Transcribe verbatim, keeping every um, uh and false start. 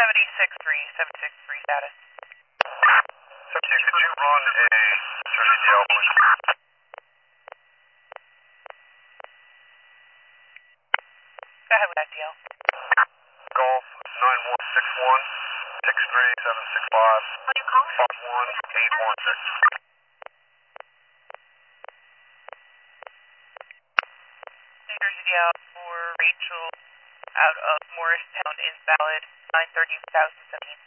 seventy-six three, seventy-six three status. seventy-six, could you run a search E T L, please? Go ahead with that deal. Golf nine one six one, six three seven six five, five one eight one six. Search E T L for Rachel out of Morristown is valid nine thirty two thousand seventeen.